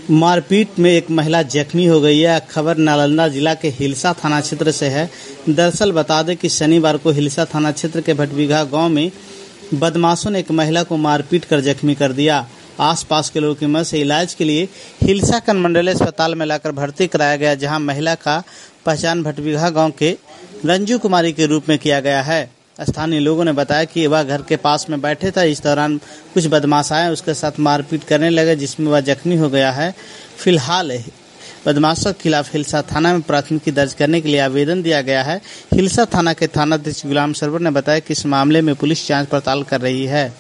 मारपीट में एक महिला जख्मी हो गई है। खबर नालंदा जिला के हिलसा थाना क्षेत्र से है। दरअसल बता दें कि शनिवार को हिलसा थाना क्षेत्र के भटबिघा गांव में बदमाशों ने एक महिला को मारपीट कर जख्मी कर दिया। आसपास के लोगों की मदद से इलाज के लिए हिलसा कनमंडल अस्पताल में लाकर भर्ती कराया गया, जहां महिला का पहचान भटबिघा गांव के रंजू कुमारी के रूप में किया गया है। स्थानीय लोगों ने बताया कि वह घर के पास में बैठे था। इस दौरान कुछ बदमाश आए, उसके साथ मारपीट करने लगे, जिसमें वह जख्मी हो गया है। फिलहाल बदमाशों के खिलाफ हिलसा थाना में प्राथमिकी दर्ज करने के लिए आवेदन दिया गया है। हिलसा थाना के थानाध्यक्ष गुलाम सरवर ने बताया कि इस मामले में पुलिस जांच पड़ताल कर रही है।